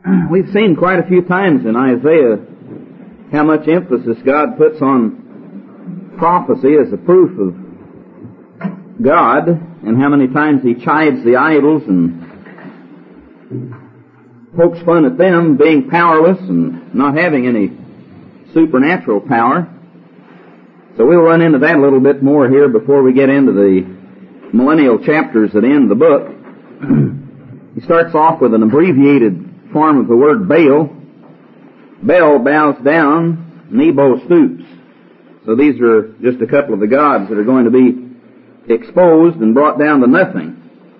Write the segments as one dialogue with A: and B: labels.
A: We've seen quite a few times in Isaiah how much emphasis God puts on prophecy as a proof of God, and how many times He chides the idols and pokes fun at them being powerless and not having any supernatural power. So we'll run into that a little bit more here before we get into the millennial chapters that end the book. He starts off with an abbreviated form of the word Baal. Bel bows down, Nebo stoops. So these are just a couple of the gods that are going to be exposed and brought down to nothing.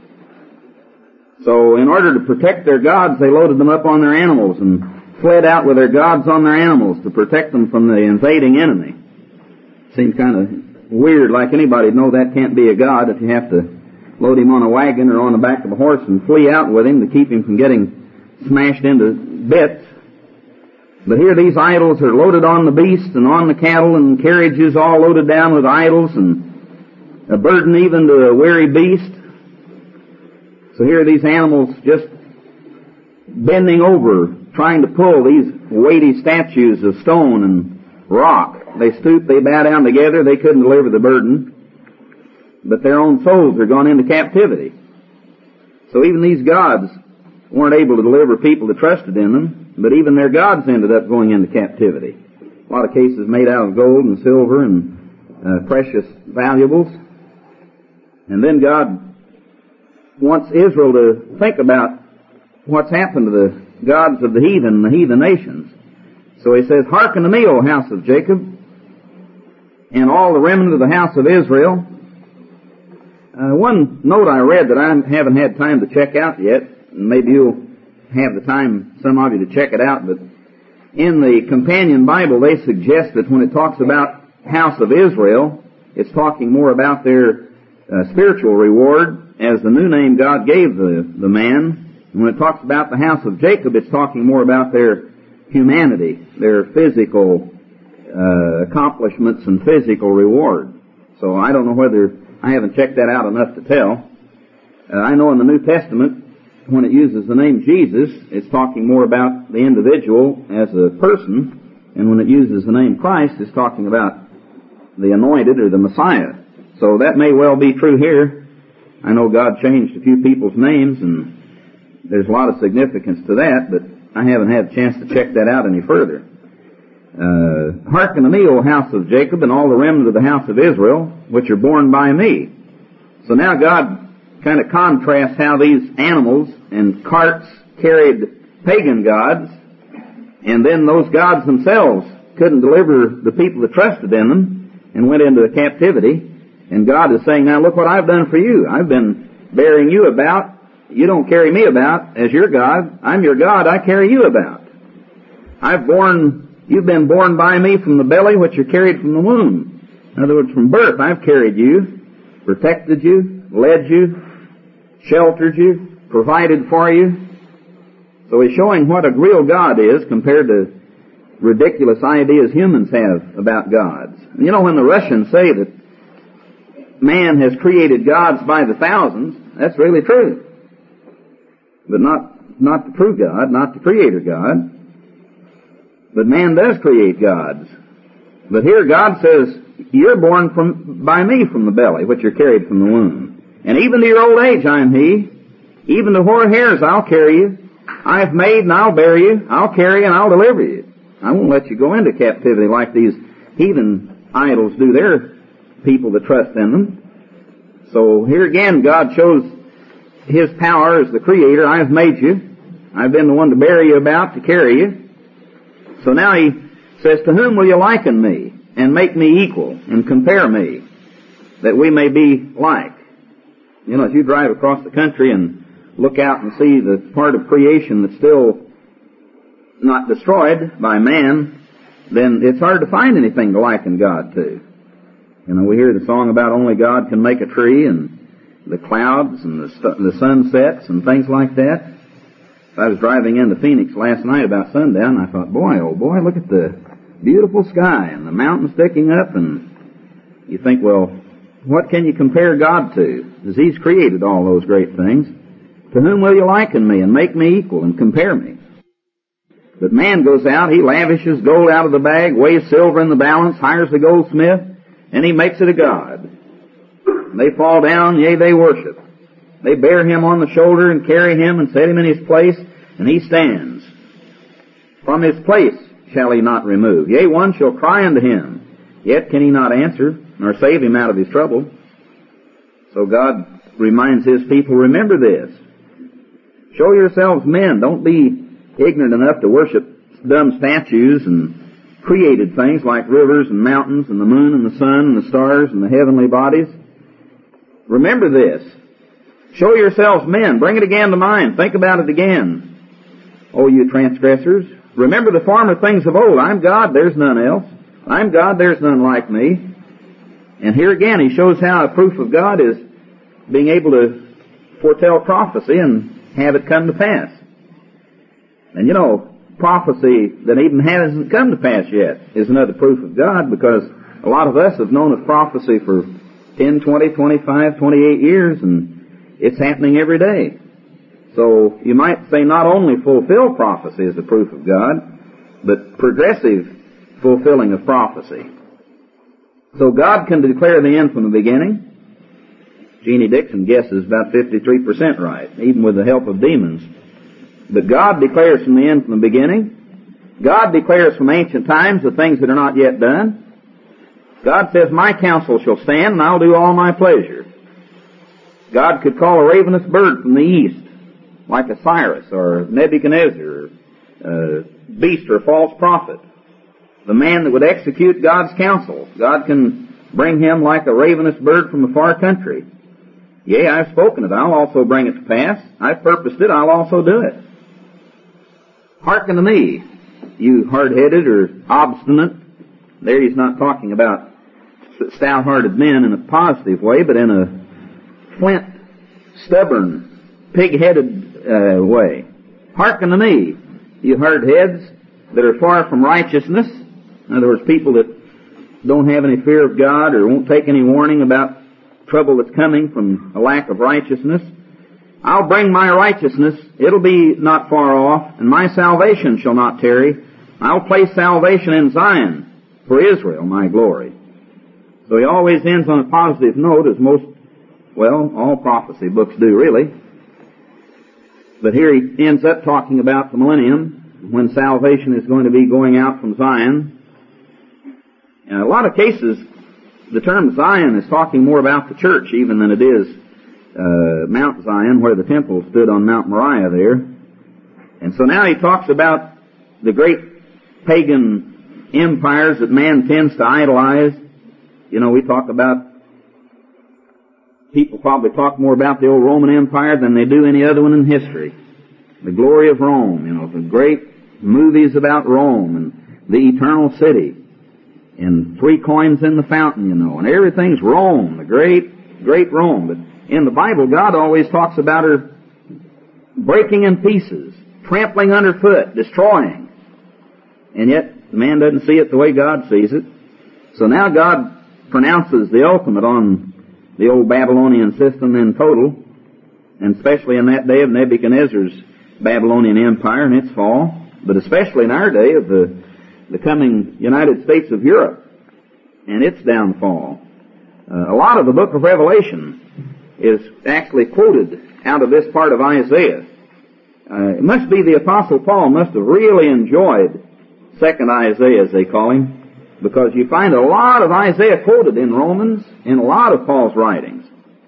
A: So in order to protect their gods, they loaded them up on their animals and fled out with their gods on their animals to protect them from the invading enemy. Seems kind of weird, like anybody'd know that can't be a god if you have to load him on a wagon or on the back of a horse and flee out with him to keep him from getting smashed into bits. But here these idols are loaded on the beasts and on the cattle, and carriages all loaded down with idols, and a burden even to a weary beast. So here are these animals just bending over, trying to pull these weighty statues of stone and rock. They stoop, they bow down together, they couldn't deliver the burden, but their own souls are gone into captivity. So even these gods weren't able to deliver people that trusted in them, but even their gods ended up going into captivity. A lot of cases made out of gold and silver and precious valuables. And then God wants Israel to think about what's happened to the gods of the heathen and the heathen nations. So He says, "Hearken to me, O house of Jacob, and all the remnant of the house of Israel." One note I read that I haven't had time to check out yet, and maybe you'll have the time, some of you, to check it out, but in the Companion Bible they suggest that when it talks about house of Israel, it's talking more about their spiritual reward as the new name God gave the man. And when it talks about the house of Jacob, it's talking more about their humanity, their physical accomplishments and physical reward. So I don't know whether, I haven't checked that out enough to tell. I know in the New Testament, when it uses the name Jesus, it's talking more about the individual as a person, and when it uses the name Christ, it's talking about the anointed or the Messiah. So that may well be true here. I know God changed a few people's names, and there's a lot of significance to that, but I haven't had a chance to check that out any further. Hearken to me, O house of Jacob, and all the remnant of the house of Israel, which are born by me. So now God kind of contrasts how these animals and carts carried pagan gods, and then those gods themselves couldn't deliver the people that trusted in them and went into captivity. And God is saying, now look what I've done for you. I've been bearing you about. You don't carry me about as your God. I'm your God. I carry you about. You've been born by me from the belly, which you're carried from the womb. In other words, from birth, I've carried you, protected you, led you, sheltered you, provided for you. So He's showing what a real God is compared to ridiculous ideas humans have about gods. You know, when the Russians say that man has created gods by the thousands, that's really true. But not the true God, not the creator God. But man does create gods. But here God says, you're born by me from the belly, which you're carried from the womb. And even to your old age I am He. Even to hoar hairs I'll carry you. I've made and I'll bear you. I'll carry you and I'll deliver you. I won't let you go into captivity like these heathen idols do their people that trust in them. So here again God shows His power as the Creator. I've made you. I've been the one to bear you about, to carry you. So now He says, to whom will you liken me and make me equal and compare me, that we may be like? You know, as you drive across the country and look out and see the part of creation that's still not destroyed by man, then it's hard to find anything to liken God to. You know, we hear the song about only God can make a tree, and the clouds and the sunsets and things like that. I was driving into Phoenix last night about sundown, and I thought, boy, oh boy, look at the beautiful sky and the mountains sticking up, and you think, well, what can you compare God to? As He's created all those great things. To whom will you liken me and make me equal and compare me? But man goes out, he lavishes gold out of the bag, weighs silver in the balance, hires the goldsmith, and he makes it a god. They fall down, yea, they worship. They bear him on the shoulder and carry him and set him in his place, and he stands. From his place shall he not remove. Yea, one shall cry unto him, yet can he not answer, nor save him out of his trouble. So God reminds his people, remember this. Show yourselves men. Don't be ignorant enough to worship dumb statues and created things like rivers and mountains and the moon and the sun and the stars and the heavenly bodies. Remember this. Show yourselves men. Bring it again to mind. Think about it again. O you transgressors, remember the former things of old. I'm God, there's none else. I'm God, there's none like me. And here again he shows how a proof of God is being able to foretell prophecy and have it come to pass. And you know, prophecy that even hasn't come to pass yet is another proof of God, because a lot of us have known of prophecy for 10, 20, 25, 28 years, and it's happening every day. So you might say not only fulfill prophecy is a proof of God, but progressive fulfilling of prophecy. So God can declare the end from the beginning. Jeannie Dixon guesses about 53% right, even with the help of demons. But God declares from the end from the beginning. God declares from ancient times the things that are not yet done. God says, my counsel shall stand, and I'll do all my pleasure. God could call a ravenous bird from the east, like a Cyrus or Nebuchadnezzar, beast or false prophet. The man that would execute God's counsel, God can bring him like a ravenous bird from a far country. Yea, I've spoken it, I'll also bring it to pass. I've purposed it, I'll also do it. Hearken to me, you hard-headed or obstinate. There he's not talking about stout-hearted men in a positive way, but in a flint, stubborn, pig-headed way. Hearken to me, you hard heads that are far from righteousness. In other words, people that don't have any fear of God or won't take any warning about trouble that's coming from a lack of righteousness. I'll bring my righteousness, it'll be not far off, and my salvation shall not tarry. I'll place salvation in Zion for Israel, my glory. So he always ends on a positive note, as most, well, all prophecy books do really. But here he ends up talking about the millennium, when salvation is going to be going out from Zion. In a lot of cases, the term Zion is talking more about the church even than it is Mount Zion, where the temple stood on Mount Moriah there. And so now he talks about the great pagan empires that man tends to idolize. You know, we talk about, people probably talk more about the old Roman Empire than they do any other one in history. The glory of Rome, you know, the great movies about Rome and the eternal city. And 3 coins in the fountain, you know, and everything's Rome, the great, great Rome. But in the Bible, God always talks about her breaking in pieces, trampling underfoot, destroying. And yet, man doesn't see it the way God sees it. So now God pronounces the ultimate on the old Babylonian system in total, and especially in that day of Nebuchadnezzar's Babylonian Empire and its fall, but especially in our day of the coming United States of Europe and its downfall. A lot of the book of Revelation is actually quoted out of this part of Isaiah. It must be the Apostle Paul must have really enjoyed second Isaiah, as they call him, because you find a lot of Isaiah quoted in Romans in a lot of Paul's writings.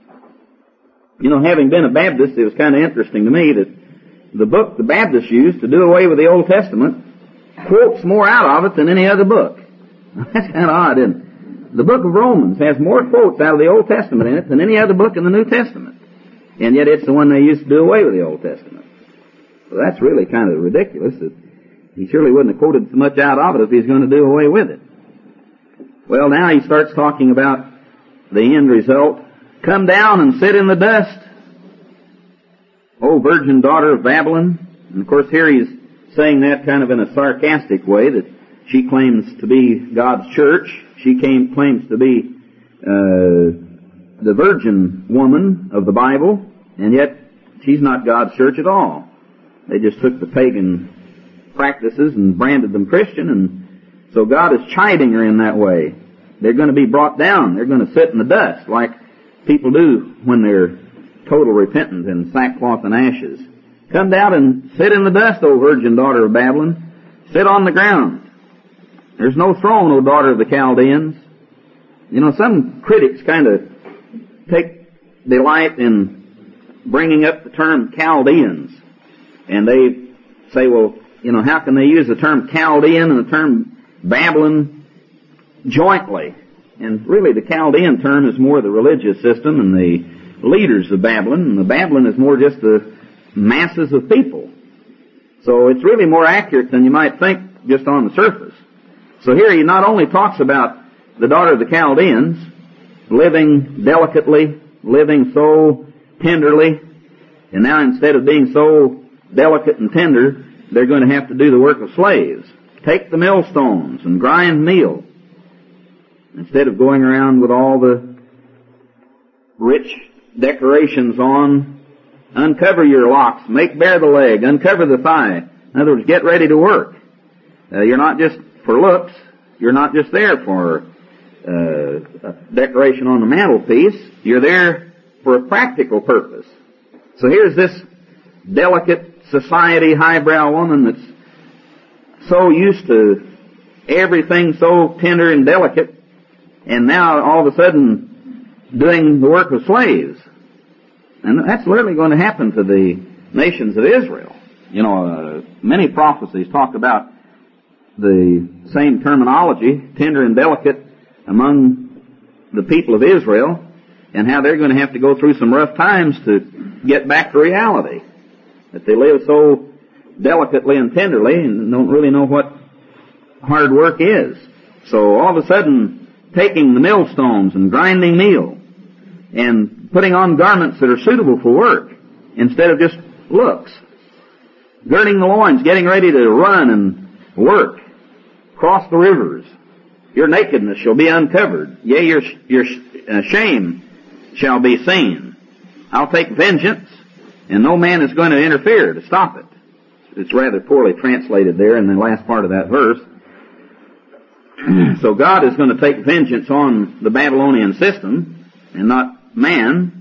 A: You know, having been a Baptist, it was kind of interesting to me that the book the Baptists used to do away with the Old Testament quotes more out of it than any other book. That's kind of odd, isn't it? The book of Romans has more quotes out of the Old Testament in it than any other book in the New Testament. And yet it's the one they used to do away with the Old Testament. So that's really kind of ridiculous. That he surely wouldn't have quoted so much out of it if he's going to do away with it. Well, now he starts talking about the end result. Come down and sit in the dust, O virgin daughter of Babylon. And of course here he's saying that kind of in a sarcastic way, that she claims to be God's church. She claims to be the virgin woman of the Bible, and yet she's not God's church at all. They just took the pagan practices and branded them Christian, and so God is chiding her in that way. They're going to be brought down. They're going to sit in the dust like people do when they're total repentant in sackcloth and ashes. Come down and sit in the dust, O virgin daughter of Babylon. Sit on the ground. There's no throne, O daughter of the Chaldeans. You know, some critics kind of take delight in bringing up the term Chaldeans. And they say, well, you know, how can they use the term Chaldean and the term Babylon jointly? And really the Chaldean term is more the religious system and the leaders of Babylon, and the Babylon is more just the masses of people. So it's really more accurate than you might think just on the surface. So here he not only talks about the daughter of the Chaldeans living delicately, living so tenderly, and now instead of being so delicate and tender, they're going to have to do the work of slaves. Take the millstones and grind meal. Instead of going around with all the rich decorations on, uncover your locks, make bare the leg, uncover the thigh. In other words, get ready to work. You're not just for looks. You're not just there for decoration on the mantelpiece. You're there for a practical purpose. So here's this delicate society highbrow woman that's so used to everything so tender and delicate, and now all of a sudden doing the work of slaves. And that's literally going to happen to the nations of Israel. You know, many prophecies talk about the same terminology, tender and delicate, among the people of Israel, and how they're going to have to go through some rough times to get back to reality. That they live so delicately and tenderly and don't really know what hard work is. So all of a sudden, taking the millstones and grinding meal and putting on garments that are suitable for work instead of just looks. Girding the loins, getting ready to run and work. Cross the rivers. Your nakedness shall be uncovered. Yea, your shame shall be seen. I'll take vengeance, and no man is going to interfere to stop it. It's rather poorly translated there in the last part of that verse. So God is going to take vengeance on the Babylonian system, and not man.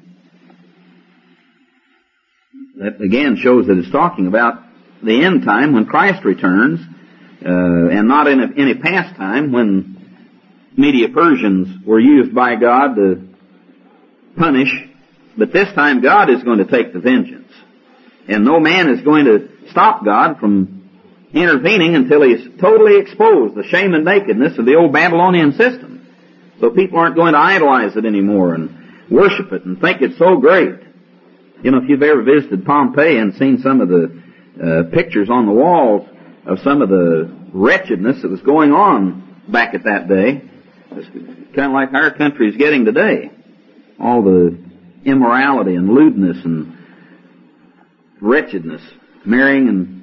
A: That again shows that it's talking about the end time when Christ returns, and not in any past time when Medo-Persians were used by God to punish. But this time God is going to take the vengeance. And no man is going to stop God from intervening until he's totally exposed the shame and nakedness of the old Babylonian system. So people aren't going to idolize it anymore and worship it and think it's so great. You know, if you've ever visited Pompeii and seen some of the pictures on the walls of some of the wretchedness that was going on back at that day, it's kind of like our country is getting today. All the immorality and lewdness and wretchedness, marrying and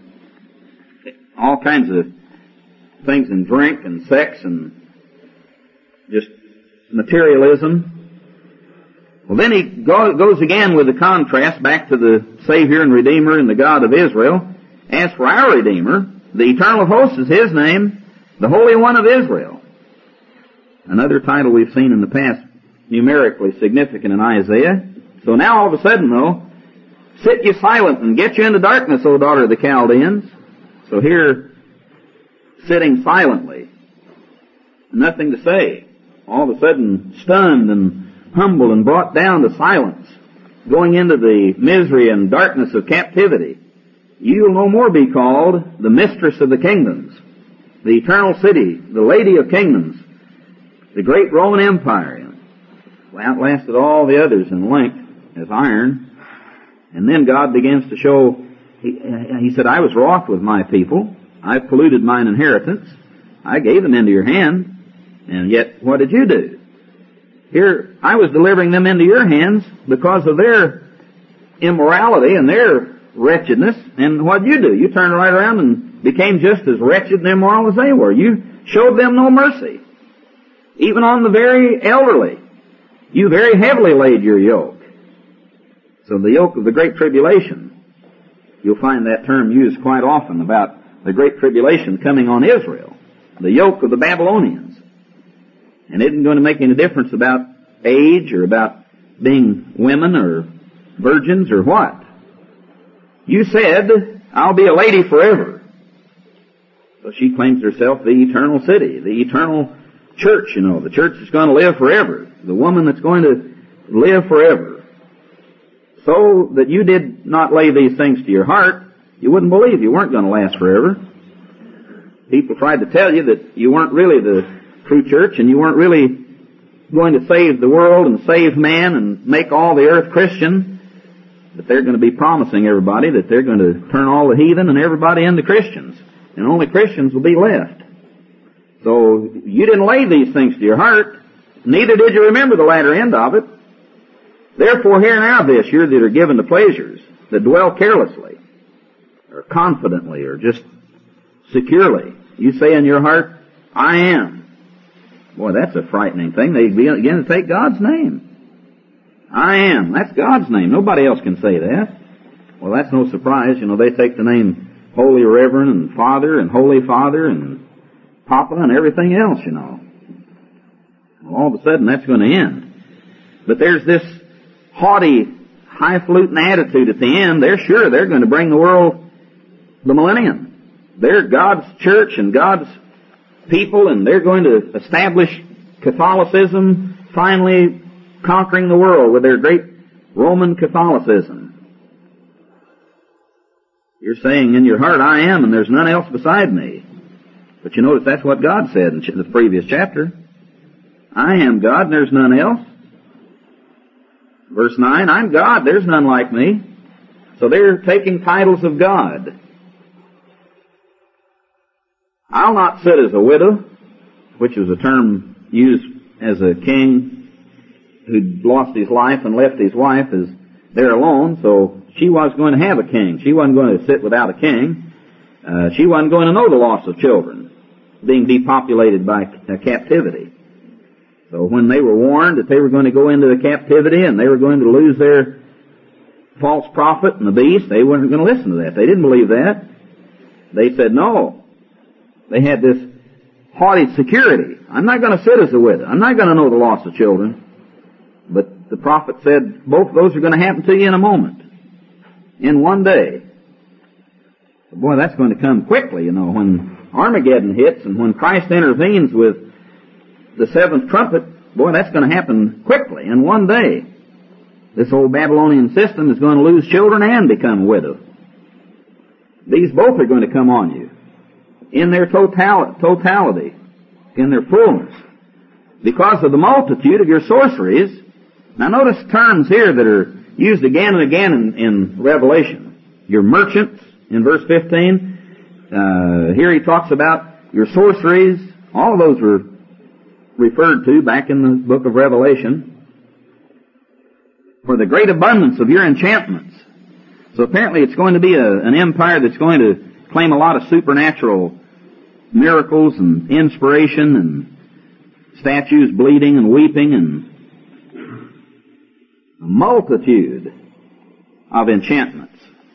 A: all kinds of things, and drink and sex and just materialism. Well, then he goes again with the contrast back to the Savior and Redeemer and the God of Israel. As for our Redeemer, the Eternal Host is His name, the Holy One of Israel. Another title we've seen in the past, numerically significant in Isaiah. So now all of a sudden, though, sit ye silent and get you into darkness, O daughter of the Chaldeans. So here, sitting silently, nothing to say. All of a sudden, stunned and humble and brought down to silence, going into the misery and darkness of captivity. You'll no more be called the mistress of the kingdoms, the eternal city, the lady of kingdoms, the great Roman Empire. Outlasted all the others in length as iron. And then God begins to show, He said, I was wroth with my people. I've polluted mine inheritance. I gave them into your hand. And yet, what did you do? Here, I was delivering them into your hands because of their immorality and their wretchedness. And what did you do? You turned right around and became just as wretched and immoral as they were. You showed them no mercy. Even on the very elderly. You very heavily laid your yoke. So the yoke of the Great Tribulation, you'll find that term used quite often about the great tribulation coming on Israel, the yoke of the Babylonians. And it isn't going to make any difference about age or about being women or virgins or what. You said, I'll be a lady forever. So she claims herself the eternal city, the eternal church, you know, the church that's going to live forever, the woman that's going to live forever. So that you did not lay these things to your heart, you wouldn't believe you weren't going to last forever. People tried to tell you that you weren't really the true church and you weren't really going to save the world and save man and make all the earth Christian, but they're going to be promising everybody that they're going to turn all the heathen and everybody into Christians, and only Christians will be left. So you didn't lay these things to your heart, neither did you remember the latter end of it. Therefore hear now this, you that are given to pleasures, that dwell carelessly, or confidently, or just securely. You say in your heart, I am. Boy, that's a frightening thing. They begin to take God's name. I am. That's God's name. Nobody else can say that. Well, that's no surprise. You know, they take the name Holy Reverend and Father and Holy Father and Papa and everything else, you know. Well, all of a sudden that's going to end. But there's this haughty, highfalutin attitude at the end. They're sure they're going to bring the world the millennium. They're God's church and God's people, and they're going to establish Catholicism, finally conquering the world with their great Roman Catholicism. You're saying in your heart, I am, and there's none else beside me. But you notice that's what God said in the previous chapter. I am God, and there's none else. Verse 9, I'm God, there's none like me. So they're taking titles of God. I'll not sit as a widow, which was a term used as a king who'd lost his life and left his wife as there alone, so she was going to have a king. She wasn't going to sit without a king. She wasn't going to know the loss of children, being depopulated by captivity. So when they were warned that they were going to go into the captivity and they were going to lose their false prophet and the beast, they weren't going to listen to that. They didn't believe that. They said no. They had this haughty security. I'm not going to sit as a widow. I'm not going to know the loss of children. But the prophet said both of those are going to happen to you in a moment. In one day. Boy, that's going to come quickly, you know, when Armageddon hits and when Christ intervenes with the seventh trumpet. Boy, that's going to happen quickly, in one day. This old Babylonian system is going to lose children and become a widow. These both are going to come on you. In their totality, in their fullness, because of the multitude of your sorceries. Now notice terms here that are used again and again in Revelation. Your merchants, in verse 15. Here he talks about your sorceries. All of those were referred to back in the book of Revelation. For the great abundance of your enchantments. So apparently it's going to be an empire that's going to claim a lot of supernatural miracles and inspiration and statues bleeding and weeping and a multitude of enchantments.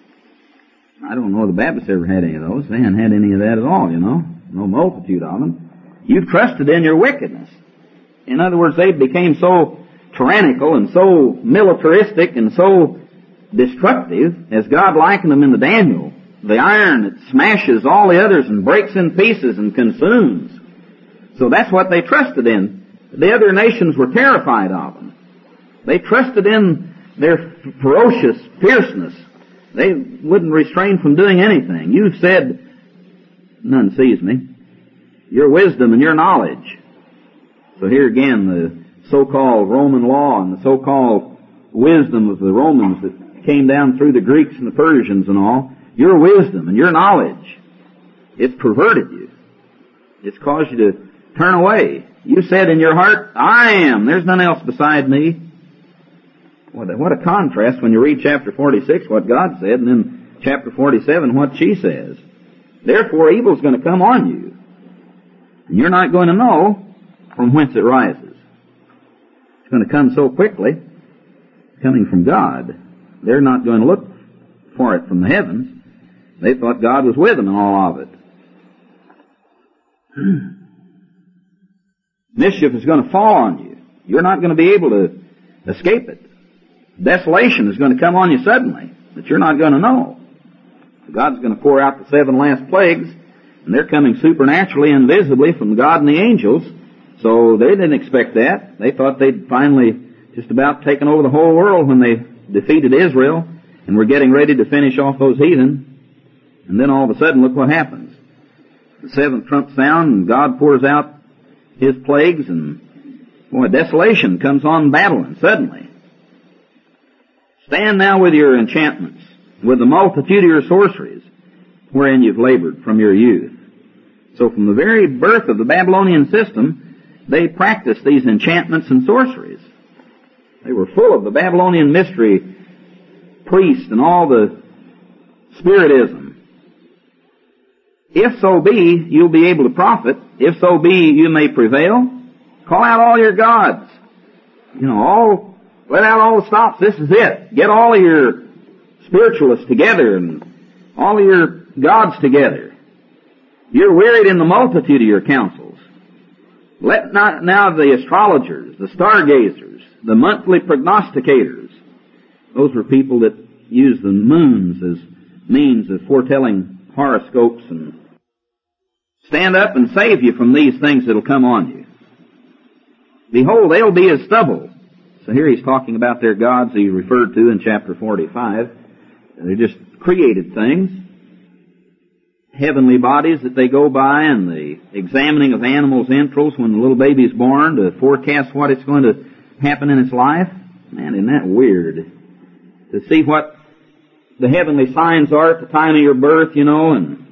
A: I don't know the Baptists ever had any of those. They hadn't had any of that at all, you know. No multitude of them. You've trusted in your wickedness. In other words, they became so tyrannical and so militaristic and so destructive, as God likened them in the Daniel. The iron that smashes all the others and breaks in pieces and consumes. So that's what they trusted in. The other nations were terrified of them. They trusted in their ferocious fierceness. They wouldn't restrain from doing anything. You've said, none sees me, your wisdom and your knowledge. So here again, the so-called Roman law and the so-called wisdom of the Romans that came down through the Greeks and the Persians and all, your wisdom and your knowledge, it's perverted you. It's caused you to turn away. You said in your heart, I am. There's none else beside me. What a contrast when you read chapter 46, what God said, and then chapter 47, what she says. Therefore, evil's going to come on you. And you're not going to know from whence it rises. It's going to come so quickly, coming from God. They're not going to look for it from the heavens. They thought God was with them in all of it. Mischief is going to fall on you. You're not going to be able to escape it. Desolation is going to come on you suddenly that you're not going to know. God's going to pour out the 7 last plagues, and they're coming supernaturally and visibly from God and the angels. So they didn't expect that. They thought they'd finally just about taken over the whole world when they defeated Israel and were getting ready to finish off those heathen. And then all of a sudden, look what happens. The 7th trump sound, and God pours out His plagues, and boy, desolation comes on Babylon suddenly. Stand now with your enchantments, with the multitude of your sorceries, wherein you've labored from your youth. So from the very birth of the Babylonian system, they practiced these enchantments and sorceries. They were full of the Babylonian mystery, priest, and all the spiritism. If so be, you'll be able to profit. If so be, you may prevail. Call out all your gods. Let out all the stops. This is it. Get all of your spiritualists together and all of your gods together. You're wearied in the multitude of your councils. Let not now the astrologers, the stargazers, the monthly prognosticators, those were people that used the moons as means of foretelling horoscopes, and stand up and save you from these things that'll come on you. Behold, they'll be as stubble. So here he's talking about their gods he referred to in chapter 45. They're just created things. Heavenly bodies that they go by, and the examining of animals' entrails when the little baby's born to forecast what it's going to happen in its life. Man, isn't that weird? To see what the heavenly signs are at the time of your birth, and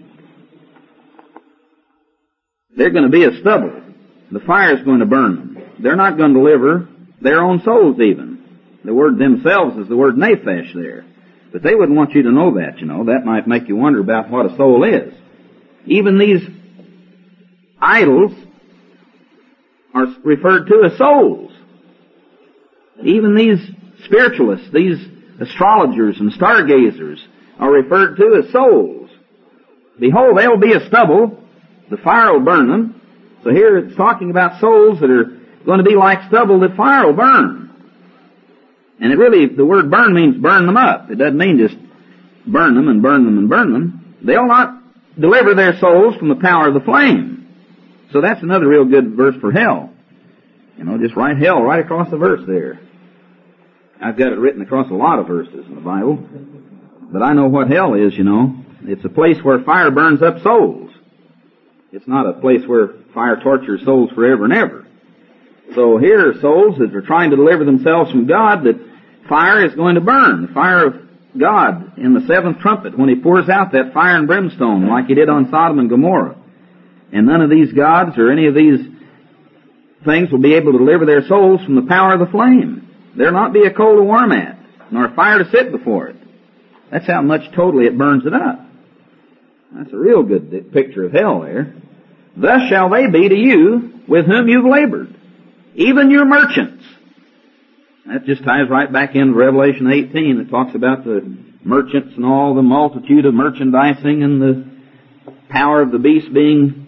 A: they're going to be as stubble. The fire's going to burn them. They're not going to deliver their own souls even. The word themselves is the word nephesh there. But they wouldn't want you to know that, That might make you wonder about what a soul is. Even these idols are referred to as souls. Even these spiritualists, these astrologers and stargazers are referred to as souls. Behold, they'll be as stubble. The fire will burn them. So here it's talking about souls that are going to be like stubble that fire will burn. And the word burn means burn them up. It doesn't mean just burn them and burn them and burn them. They'll not deliver their souls from the power of the flame. So that's another real good verse for hell. Just write hell right across the verse there. I've got it written across a lot of verses in the Bible. But I know what hell is, It's a place where fire burns up souls. It's not a place where fire tortures souls forever and ever. So here are souls that are trying to deliver themselves from God that fire is going to burn. The fire of God in the 7th trumpet when He pours out that fire and brimstone like He did on Sodom and Gomorrah. And none of these gods or any of these things will be able to deliver their souls from the power of the flame. There'll not be a coal to warm at, nor a fire to sit before it. That's how much totally it burns it up. That's a real good picture of hell there. Thus shall they be to you with whom you've labored, even your merchants. That just ties right back into Revelation 18. It talks about the merchants and all the multitude of merchandising and the power of the beast being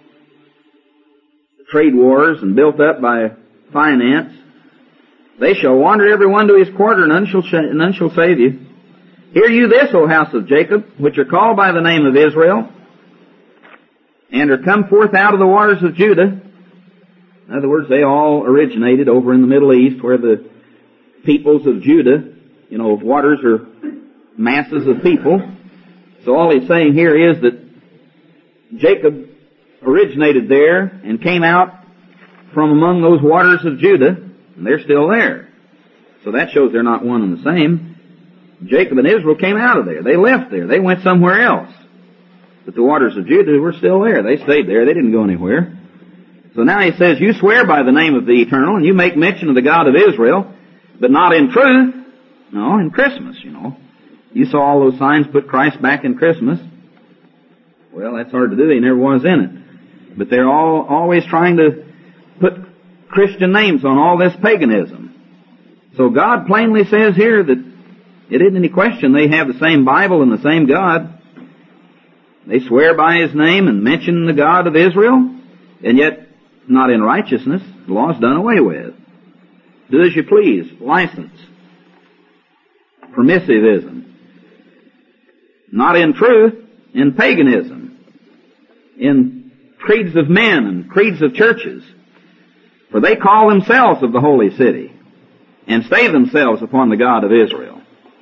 A: trade wars and built up by finance. They shall wander every one to his quarter, and none shall save you. Hear you this, O house of Jacob, which are called by the name of Israel, and are come forth out of the waters of Judah. In other words, they all originated over in the Middle East, where the peoples of Judah, waters are masses of people. So all he's saying here is that Jacob originated there and came out from among those waters of Judah, and they're still there. So that shows they're not one and the same. Jacob and Israel came out of there. They left there. They went somewhere else. But the waters of Judah were still there. They stayed there. They didn't go anywhere. So now he says, you swear by the name of the Eternal, and you make mention of the God of Israel, but not in truth. No, in Christmas, You saw all those signs put Christ back in Christmas. Well, that's hard to do. He never was in it. But they're always trying to put Christian names on all this paganism. So God plainly says here that it isn't any question they have the same Bible and the same God. They swear by His name and mention the God of Israel. And yet, not in righteousness, the law is done away with. Do as you please, license, permissivism. Not in truth, in paganism, in creeds of men and creeds of churches. For they call themselves of the holy city and stay themselves upon the God of Israel.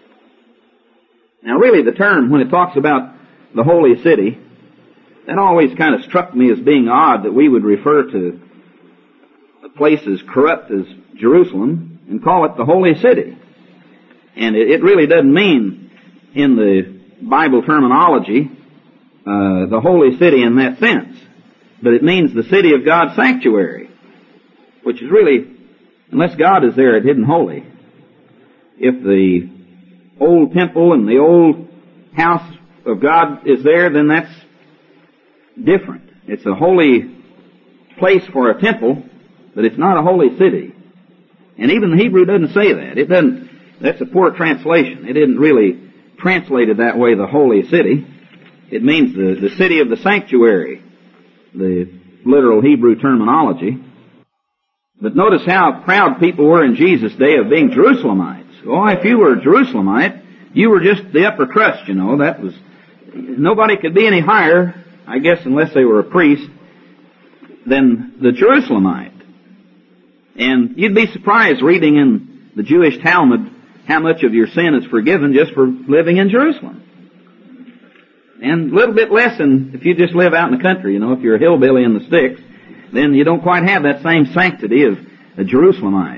A: Now really the term, when it talks about the holy city, that always kind of struck me as being odd that we would refer to a place as corrupt as Jerusalem and call it the holy city. And it really doesn't mean in the Bible terminology the holy city in that sense. But it means the city of God's sanctuary, which is really, unless God is there at Hidden Holy, if the old temple and the old house of God is there, then that's different. It's a holy place for a temple, but it's not a holy city. And even the Hebrew doesn't say that. It doesn't, that's a poor translation. It isn't really translated that way, the holy city. It means the city of the sanctuary, the literal Hebrew terminology. But notice how proud people were in Jesus' day of being Jerusalemites. Oh, if you were a Jerusalemite, you were just the upper crust, you know. That was, nobody could be any higher, I guess, unless they were a priest, than the Jerusalemite. And you'd be surprised reading in the Jewish Talmud how much of your sin is forgiven just for living in Jerusalem. And a little bit less than if you just live out in the country, you know, if you're a hillbilly in the sticks, then you don't quite have that same sanctity of a Jerusalemite.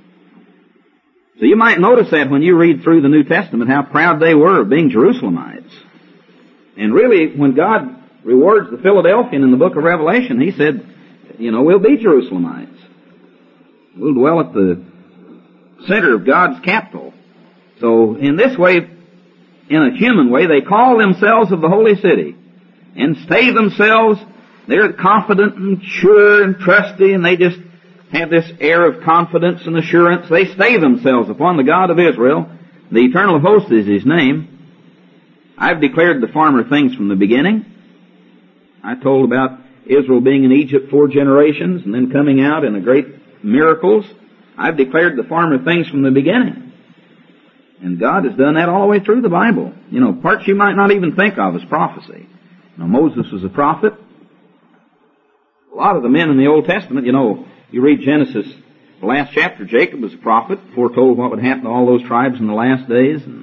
A: So you might notice that when you read through the New Testament, how proud they were of being Jerusalemites. And really, when God rewards the Philadelphian in the book of Revelation, He said, you know, we'll be Jerusalemites. We'll dwell at the center of God's capital. So in this way, in a human way, they call themselves of the holy city and stay themselves. They're confident and sure and trusty, and they just have this air of confidence and assurance. They stay themselves upon the God of Israel. The eternal host is His name. I've declared the former things from the beginning. I told about Israel being in Egypt 4 generations and then coming out in a great miracles. I've declared the former things from the beginning. And God has done that all the way through the Bible. You know, parts you might not even think of as prophecy. You know, Moses was a prophet. A lot of the men in the Old Testament, you know, you read Genesis, the last chapter, Jacob was a prophet, foretold what would happen to all those tribes in the last days. And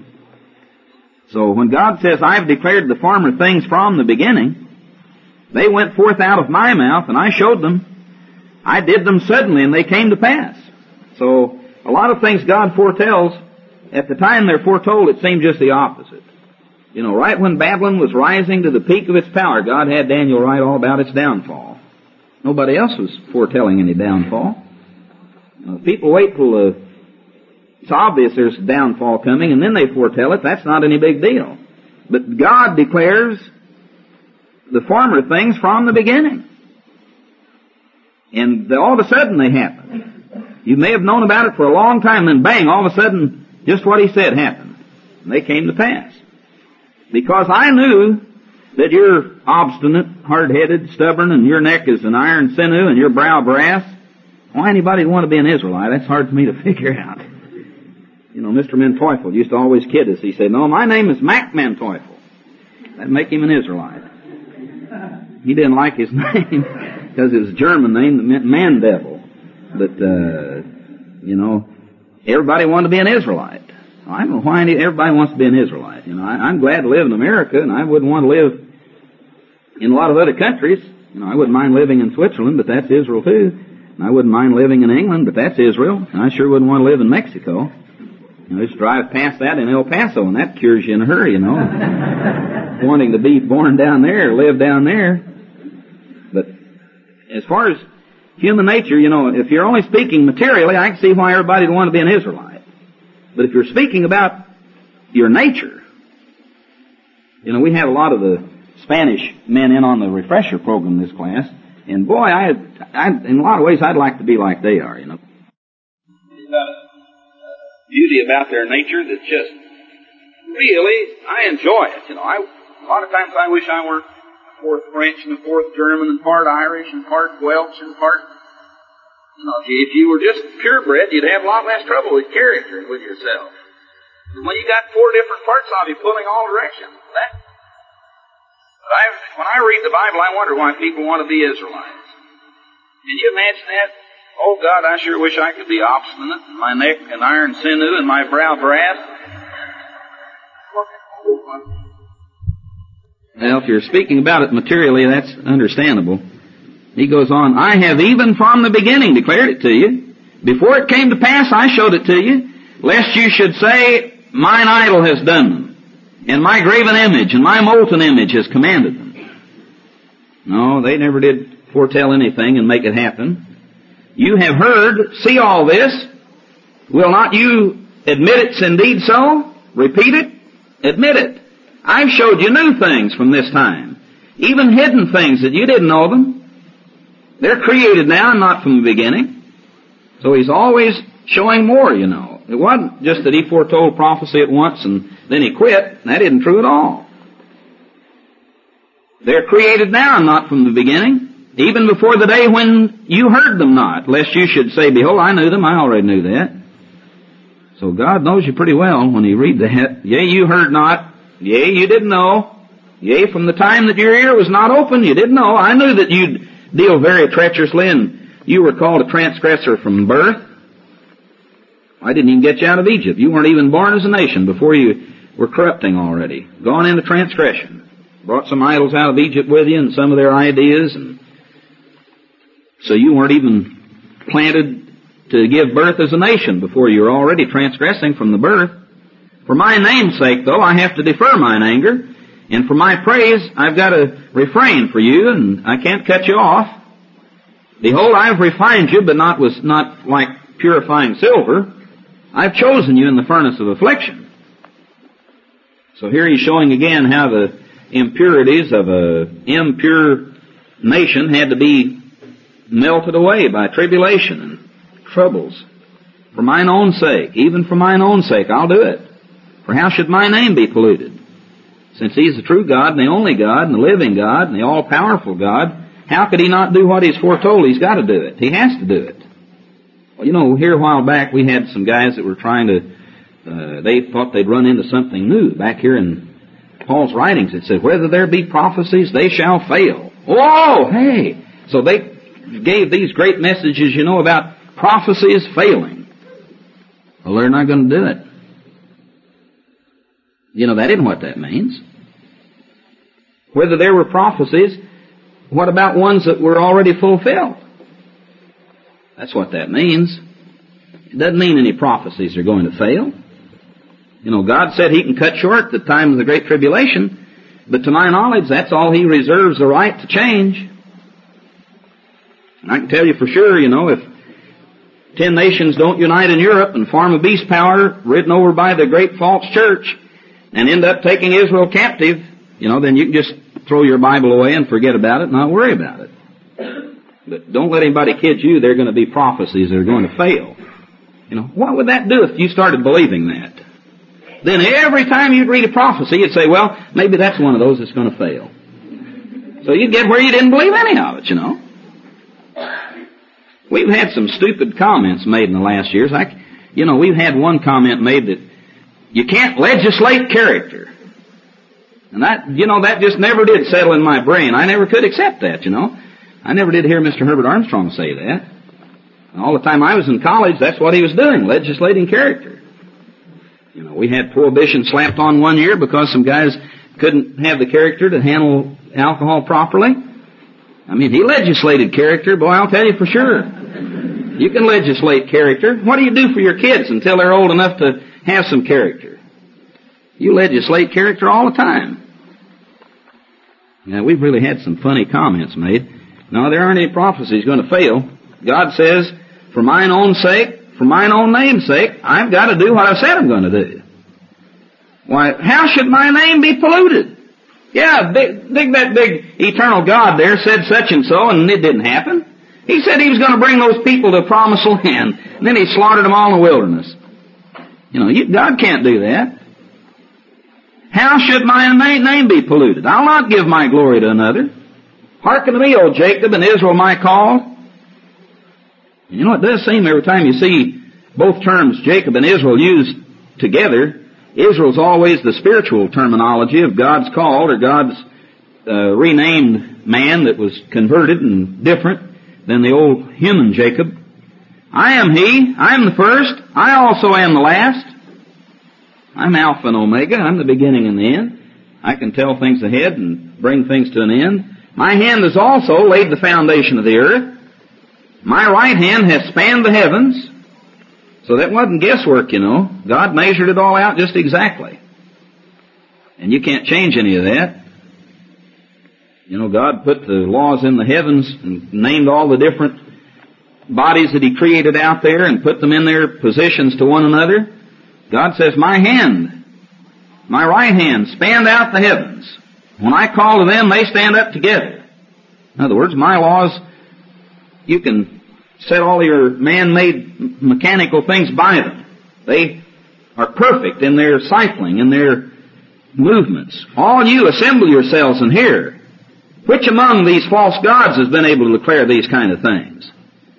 A: so when God says, I've declared the former things from the beginning, they went forth out of my mouth, and I showed them. I did them suddenly, and they came to pass. So a lot of things God foretells, at the time they're foretold, it seemed just the opposite. You know, right when Babylon was rising to the peak of its power, God had Daniel write all about its downfall. Nobody else was foretelling any downfall. You know, people wait till it's obvious there's a downfall coming, and then they foretell it. That's not any big deal. But God declares the former things from the beginning. And all of a sudden they happen. You may have known about it for a long time, then bang, all of a sudden, just what He said happened. And they came to pass. Because I knew that you're obstinate, hard-headed, stubborn, and your neck is an iron sinew, and your brow brass. Why anybody would want to be an Israelite? That's hard for me to figure out. You know, Mr. Manteuffel used to always kid us. He said, no, my name is Mac Manteuffel. That'd make him an Israelite. He didn't like his name because it was a German name that meant man-devil. But, you know, everybody wanted to be an Israelite. I don't know why everybody wants to be an Israelite. You know, I'm glad to live in America, and I wouldn't want to live in a lot of other countries. You know, I wouldn't mind living in Switzerland, but that's Israel too. And I wouldn't mind living in England, but that's Israel. And I sure wouldn't want to live in Mexico. You know, just drive past that in El Paso, and that cures you in a hurry, you know. Wanting to be born down there, live down there. But as far as human nature, you know, if you're only speaking materially, I can see why everybody would want to be an Israelite. But if you're speaking about your nature, you know, we have a lot of the Spanish men in on the refresher program this class, and boy, I in a lot of ways, I'd like to be like they are, you know. There's a beauty about their nature that just really, I enjoy it, you know. A lot of times I wish I were fourth French and a fourth German and part Irish and part Welsh and part... if you were just purebred, you'd have a lot less trouble with character and with yourself. When you got four different parts of you pulling all directions, when I read the Bible, I wonder why people want to be Israelites. Can you imagine that? Oh God, I sure wish I could be obstinate, and my neck an iron sinew, and my brow brass. Well, if you're speaking about it materially, that's understandable. He goes on, I have even from the beginning declared it to you. Before it came to pass, I showed it to you, lest you should say, mine idol has done them, and my graven image and my molten image has commanded them. No, they never did foretell anything and make it happen. You have heard, see all this. Will not you admit it's indeed so? Repeat it? Admit it. I've showed you new things from this time, even hidden things that you didn't know them. They're created now and not from the beginning. So he's always showing more, It wasn't just that he foretold prophecy at once and then he quit. That isn't true at all. They're created now and not from the beginning, even before the day when you heard them not, lest you should say, behold, I knew them, I already knew that. So God knows you pretty well when you read that. Yea, you heard not. Yea, you didn't know. Yea, from the time that your ear was not open, you didn't know. I knew that you'd deal very treacherously and you were called a transgressor from birth. I didn't even get you out of Egypt. You weren't even born as a nation before you were corrupting already. Gone into transgression. Brought some idols out of Egypt with you and some of their ideas. And so you weren't even planted to give birth as a nation before you were already transgressing from the birth. For my name's sake, though, I have to defer mine anger. And for my praise, I've got to refrain for you, and I can't cut you off. Behold, I've refined you, but not like purifying silver. I've chosen you in the furnace of affliction. So here he's showing again how the impurities of an impure nation had to be melted away by tribulation and troubles. For mine own sake, even for mine own sake, I'll do it. For how should my name be polluted? Since He's the true God and the only God and the living God and the all-powerful God, how could He not do what He's foretold? He's got to do it. He has to do it. Well, here a while back we had some guys that were trying to, they thought they'd run into something new. Back here in Paul's writings it said, whether there be prophecies, they shall fail. Oh, hey! So they gave these great messages, about prophecies failing. Well, they're not going to do it. That isn't what that means. Whether there were prophecies, what about ones that were already fulfilled? That's what that means. It doesn't mean any prophecies are going to fail. God said He can cut short the time of the Great Tribulation, but to my knowledge, that's all He reserves the right to change. And I can tell you for sure, if 10 nations don't unite in Europe and form a beast power ridden over by the great false church and end up taking Israel captive, then you can just throw your Bible away and forget about it and not worry about it. But don't let anybody kid you there are going to be prophecies that are going to fail. What would that do if you started believing that? Then every time you'd read a prophecy, you'd say, well, maybe that's one of those that's going to fail. So you'd get where you didn't believe any of it, We've had some stupid comments made in the last years. We've had one comment made that you can't legislate character. And that just never did settle in my brain. I never could accept that, I never did hear Mr. Herbert Armstrong say that. And all the time I was in college, that's what he was doing, legislating character. We had prohibition slapped on one year because some guys couldn't have the character to handle alcohol properly. He legislated character, boy, I'll tell you for sure. You can legislate character. What do you do for your kids until they're old enough to have some character? You legislate character all the time. Now, we've really had some funny comments made. No, there aren't any prophecies going to fail. God says, for mine own sake, for mine own name's sake, I've got to do what I said I'm going to do. Why, how should my name be polluted? Yeah, that big eternal God there said such and so, and it didn't happen. He said He was going to bring those people to the promised land, and then He slaughtered them all in the wilderness. God can't do that. How should my name be polluted? I'll not give my glory to another. Hearken to me, O Jacob, and Israel my call. And you know, it does seem every time you see both terms, Jacob and Israel, used together, Israel's always the spiritual terminology of God's called or God's renamed man that was converted and different than the old human Jacob. I am he. I am the first. I also am the last. I'm Alpha and Omega. I'm the beginning and the end. I can tell things ahead and bring things to an end. My hand has also laid the foundation of the earth. My right hand has spanned the heavens. So that wasn't guesswork, you know. God measured it all out just exactly. And you can't change any of that. You know, God put the laws in the heavens and named all the different bodies that He created out there and put them in their positions to one another. God says, my hand, my right hand, spanned out the heavens. When I call to them, they stand up together. In other words, my laws, you can set all your man-made mechanical things by them. They are perfect in their cycling, in their movements. All you assemble yourselves and hear. Which among these false gods has been able to declare these kind of things?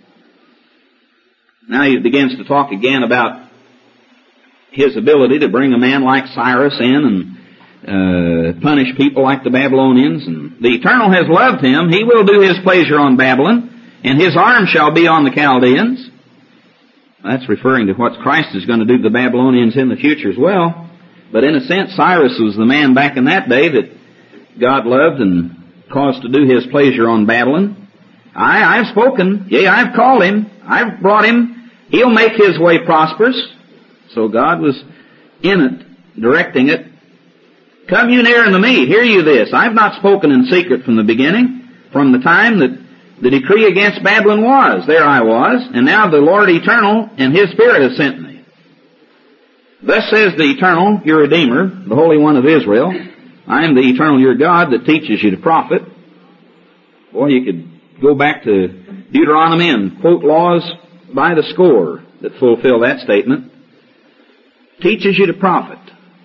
A: Now he begins to talk again about his ability to bring a man like Cyrus in and punish people like the Babylonians. And the Eternal has loved him. He will do His pleasure on Babylon, and His arm shall be on the Chaldeans. That's referring to what Christ is going to do to the Babylonians in the future as well. But in a sense, Cyrus was the man back in that day that God loved and caused to do His pleasure on Babylon. I've spoken. Yea, I've called him. I've brought him. He'll make his way prosperous. So God was in it, directing it. Come you near unto me. Hear you this. I've not spoken in secret from the beginning, from the time that the decree against Babylon was. There I was. And now the Lord Eternal and His Spirit has sent me. Thus says the Eternal, your Redeemer, the Holy One of Israel. I am the Eternal, your God, that teaches you to profit. Boy, you could go back to Deuteronomy and quote laws by the score that fulfill that statement. Teaches you to profit.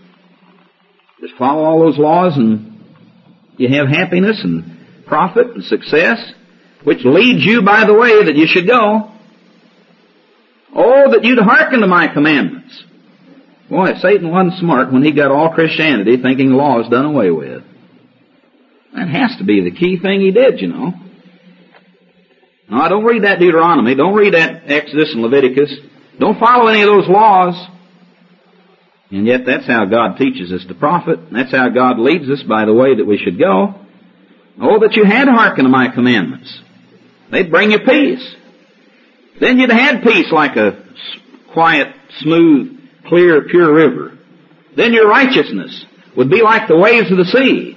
A: Just follow all those laws and you have happiness and profit and success, which leads you by the way that you should go. Oh, that you'd hearken to my commandments. Boy, Satan wasn't smart when he got all Christianity thinking the law is done away with. That has to be the key thing he did, you know. Now, don't read that Deuteronomy. Don't read that Exodus and Leviticus. Don't follow any of those laws. And yet that's how God teaches us to profit. That's how God leads us by the way that we should go. Oh, that you had hearkened to my commandments. They'd bring you peace. Then you'd had peace like a quiet, smooth, clear, pure river. Then your righteousness would be like the waves of the sea.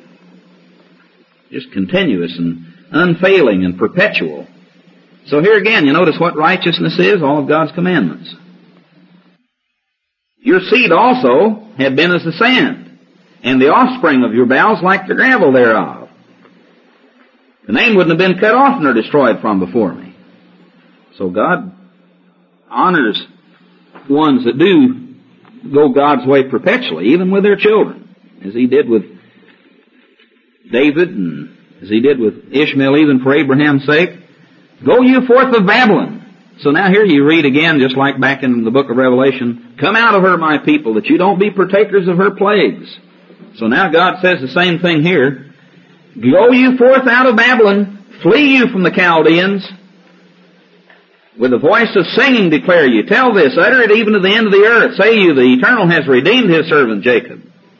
A: Just continuous and unfailing and perpetual. So here again, you notice what righteousness is? All of God's commandments. Your seed also had been as the sand, and the offspring of your bowels like the gravel thereof. The name wouldn't have been cut off nor destroyed from before me. So God honors ones that do go God's way perpetually, even with their children, as He did with David and as He did with Ishmael, even for Abraham's sake. Go you forth of Babylon. So now here you read again, just like back in the book of Revelation, come out of her, my people, that you don't be partakers of her plagues. So now God says the same thing here. Go you forth out of Babylon, flee you from the Chaldeans. With a voice of singing declare you. Tell this, utter it even to the end of the earth. Say you, the Eternal has redeemed His servant Jacob.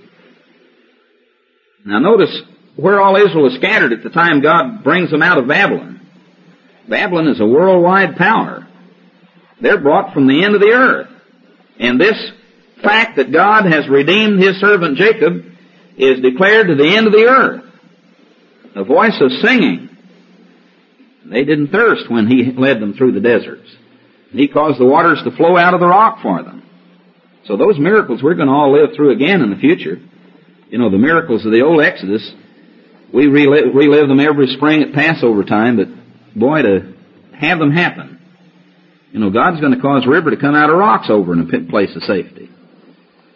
A: Now notice where all Israel is scattered at the time God brings them out of Babylon. Babylon is a worldwide power. They're brought from the end of the earth. And this fact that God has redeemed His servant Jacob is declared to the end of the earth. A voice of singing. They didn't thirst when He led them through the deserts. He caused the waters to flow out of the rock for them. So those miracles we're going to all live through again in the future. You know, the miracles of the old Exodus, we relive them every spring at Passover time, but boy, to have them happen. You know, God's going to cause a river to come out of rocks over in a place of safety.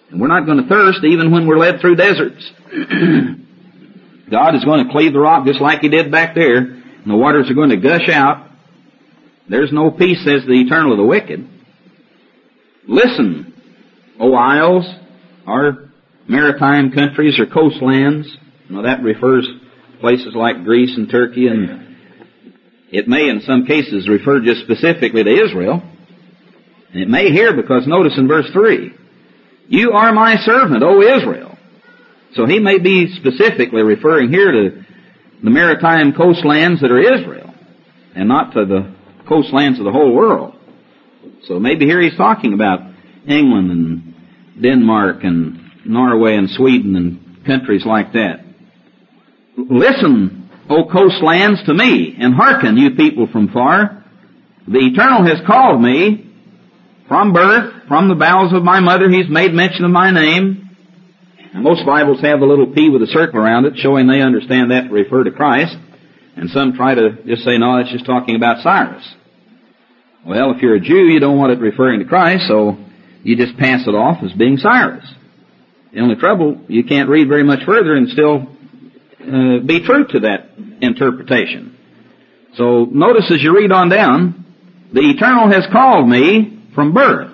A: And we're not going to thirst even when we're led through deserts. God is going to cleave the rock just like He did back there, and the waters are going to gush out. There's no peace, says the Eternal, of the wicked. Listen, O isles, our maritime countries or coastlands. Now that refers to places like Greece and Turkey, and it may in some cases refer just specifically to Israel. And it may here because notice in verse 3, you are my servant, O Israel. So He may be specifically referring here to the maritime coastlands that are Israel, and not to the coastlands of the whole world. So maybe here He's talking about England and Denmark and Norway and Sweden and countries like that. Listen, O coastlands, to me, and hearken, you people from far. The Eternal has called me from birth, from the bowels of my mother. He's made mention of my name. And most Bibles have a little P with a circle around it, showing they understand that to refer to Christ. And some try to just say, no, that's just talking about Cyrus. Well, if you're a Jew, you don't want it referring to Christ, so you just pass it off as being Cyrus. The only trouble, you can't read very much further and still be true to that interpretation. So notice as you read on down, the Eternal has called me from birth.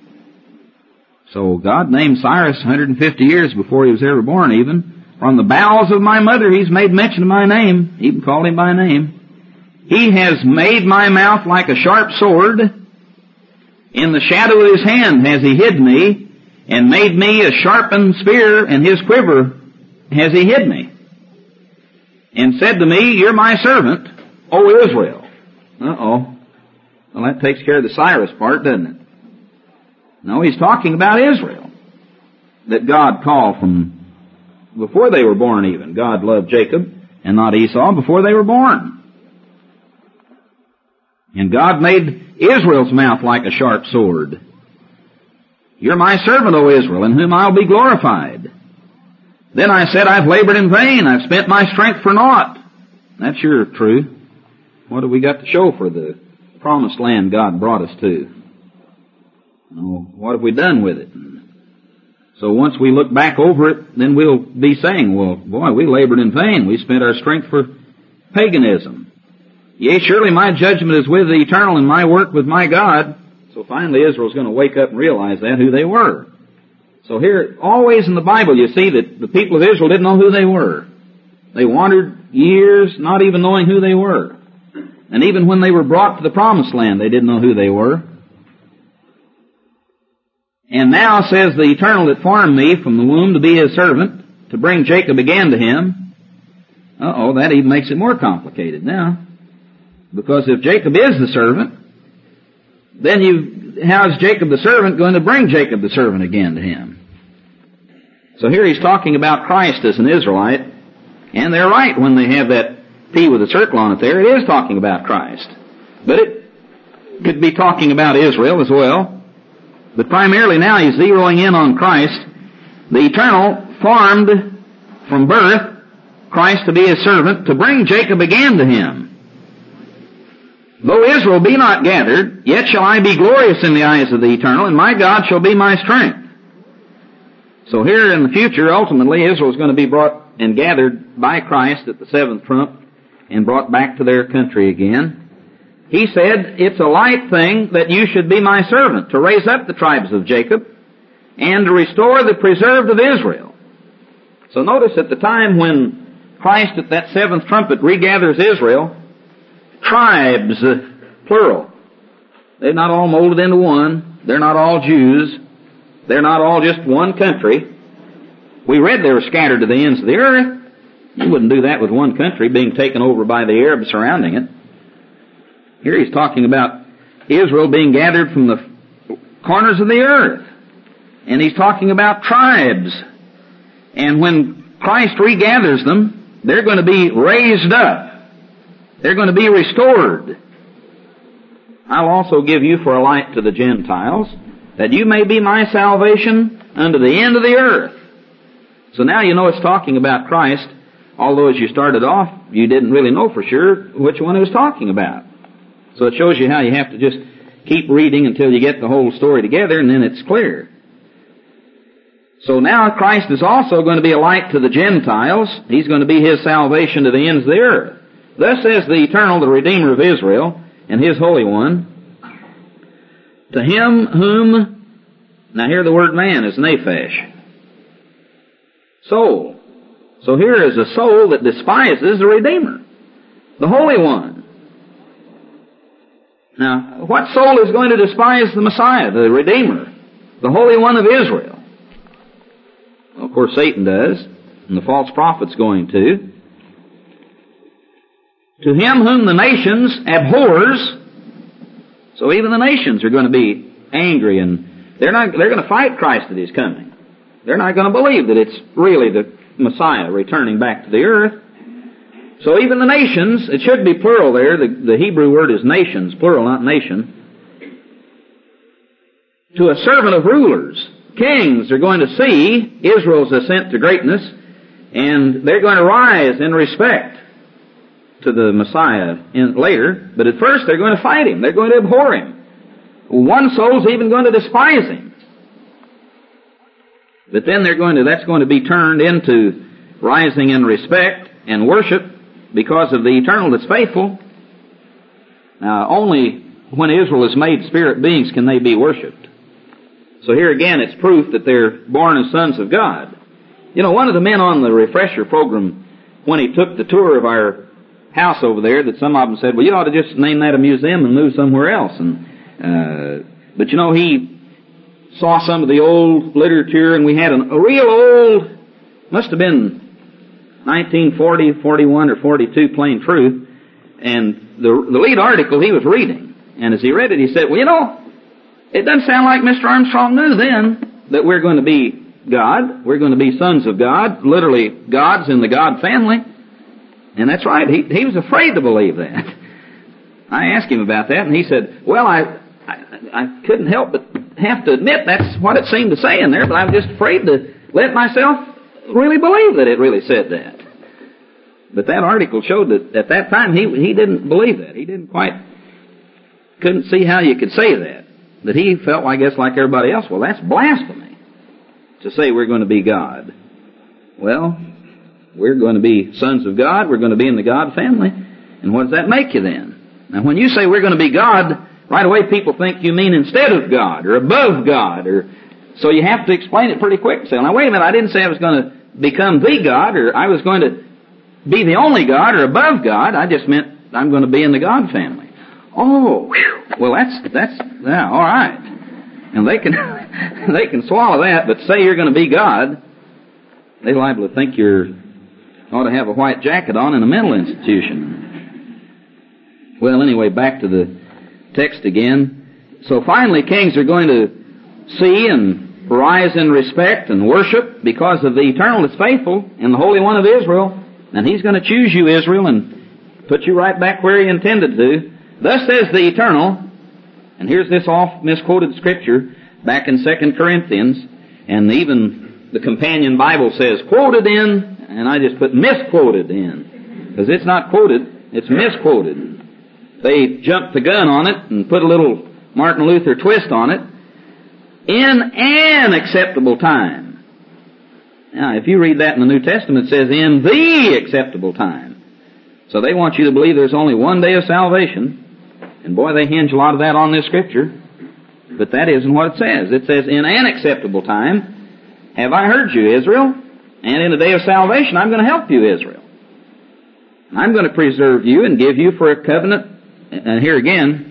A: So God named Cyrus 150 years before he was ever born even. From the bowels of my mother He's made mention of my name, even called Him by name. He has made my mouth like a sharp sword. In the shadow of His hand has He hid me, and made me a sharpened spear, and His quiver has He hid me. And said to me, you're my servant, O Israel. Uh-oh. Well, that takes care of the Cyrus part, doesn't it? No, He's talking about Israel, that God called from before they were born even. God loved Jacob and not Esau before they were born. And God made Israel's mouth like a sharp sword. You're my servant, O Israel, in whom I'll be glorified. Then I said, I've labored in vain. I've spent my strength for naught. That's sure true. What have we got to show for the promised land God brought us to? Oh, what have we done with it? So once we look back over it, then we'll be saying, well, boy, we labored in vain. We spent our strength for paganism. Yea, surely my judgment is with the Eternal and my work with my God. So finally Israel's going to wake up and realize that, who they were. So here, always in the Bible, you see that the people of Israel didn't know who they were. They wandered years not even knowing who they were. And even when they were brought to the promised land, they didn't know who they were. And now says the Eternal that formed me from the womb to be His servant, to bring Jacob again to Him. Uh-oh, that even makes it more complicated now. Because if Jacob is the servant, then how's Jacob the servant going to bring Jacob the servant again to Him? So here he's talking about Christ as an Israelite, and they're right when they have that P with a circle on it there. It is talking about Christ. But it could be talking about Israel as well. But primarily now he's zeroing in on Christ. The Eternal formed from birth Christ to be His servant, to bring Jacob again to Him. Though Israel be not gathered, yet shall I be glorious in the eyes of the Eternal, and my God shall be my strength. So here in the future, ultimately, Israel is going to be brought and gathered by Christ at the seventh trump and brought back to their country again. He said, it's a light thing that you should be my servant, to raise up the tribes of Jacob and to restore the preserved of Israel. So notice at the time when Christ at that seventh trumpet regathers Israel, tribes, plural. They're not all molded into one. They're not all Jews. They're not all just one country. We read they were scattered to the ends of the earth. You wouldn't do that with one country being taken over by the Arabs surrounding it. Here he's talking about Israel being gathered from the corners of the earth. And he's talking about tribes. And when Christ regathers them, they're going to be raised up. They're going to be restored. I'll also give you for a light to the Gentiles, that you may be my salvation unto the end of the earth. So now you know it's talking about Christ, although as you started off, you didn't really know for sure which one it was talking about. So it shows you how you have to just keep reading until you get the whole story together, and then it's clear. So now Christ is also going to be a light to the Gentiles. He's going to be His salvation to the ends of the earth. Thus says the Eternal, the Redeemer of Israel, and His Holy One, to him whom, now here the word man is nephesh, soul. So here is a soul that despises the Redeemer, the Holy One. Now, what soul is going to despise the Messiah, the Redeemer, the Holy One of Israel? Well, of course, Satan does, and the false prophet's going to. To him whom the nations abhors, so even the nations are going to be angry, and they're going to fight Christ at His coming. They're not going to believe that it's really the Messiah returning back to the earth. So even the nations, it should be plural there, the Hebrew word is nations, plural, not nation. To a servant of rulers, kings are going to see Israel's ascent to greatness, and they're going to rise in respect to the Messiah later, but at first they're going to fight Him. They're going to abhor Him. One soul's even going to despise Him. But then that's going to be turned into rising in respect and worship because of the Eternal that's faithful. Now, only when Israel is made spirit beings can they be worshipped. So here again, it's proof that they're born as sons of God. You know, one of the men on the refresher program, when he took the tour of our house over there, that some of them said, well, you ought to just name that a museum and move somewhere else. But you know, he saw some of the old literature, and we had a real old, must have been 1940, 41, or 42 Plain Truth, and the lead article he was reading, and as he read it, he said, well, you know, it doesn't sound like Mr. Armstrong knew then that we're going to be God, we're going to be sons of God, literally gods in the God family. And that's right, he was afraid to believe that. I asked him about that, and he said, well, I couldn't help but have to admit that's what it seemed to say in there, but I was just afraid to let myself really believe that it really said that. But that article showed that at that time he didn't believe that. He couldn't see how you could say that. That he felt, I guess, like everybody else, well, that's blasphemy to say we're going to be God. Well, we're going to be sons of God, we're going to be in the God family, and what does that make you then? Now, when you say we're going to be God, right away people think you mean instead of God, or above God, so you have to explain it pretty quick. Say, now wait a minute, I didn't say I was going to become the God, or I was going to be the only God, or above God. I just meant I'm going to be in the God family. Oh, whew. Well, that's all right. And they can swallow that, but say you're going to be God, they're liable to think you ought to have a white jacket on in a mental institution. Well, anyway, back to the text again. So finally, kings are going to see and rise in respect and worship because of the Eternal that's faithful and the Holy One of Israel, and He's going to choose you, Israel, and put you right back where He intended to. Thus says the Eternal, and here's this oft misquoted scripture back in 2 Corinthians, and even the companion Bible says quoted in, and I just put misquoted in, because it's not quoted, it's misquoted. They jumped the gun on it and put a little Martin Luther twist on it. In an acceptable time. Now, if you read that in the New Testament, it says in the acceptable time. So they want you to believe there's only one day of salvation. And boy, they hinge a lot of that on this scripture. But that isn't what it says. It says, in an acceptable time have I heard you, Israel, and in the day of salvation I'm going to help you, Israel. I'm going to preserve you and give you for a covenant. And here again,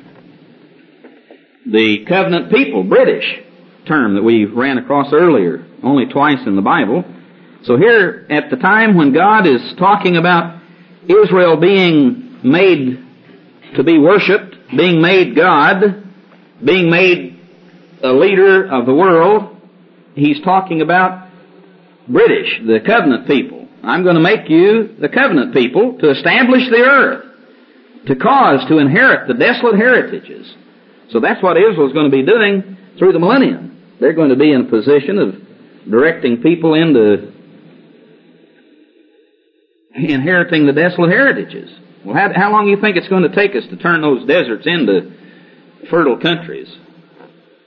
A: the covenant people, British term that we ran across earlier, only twice in the Bible. So here, at the time when God is talking about Israel being made to be worshipped, being made God, being made a leader of the world, He's talking about British, the covenant people. I'm going to make you the covenant people to establish the earth, to inherit the desolate heritages. So that's what Israel's going to be doing through the millennium. They're going to be in a position of directing people into inheriting the desolate heritages. Well, how long do you think it's going to take us to turn those deserts into fertile countries?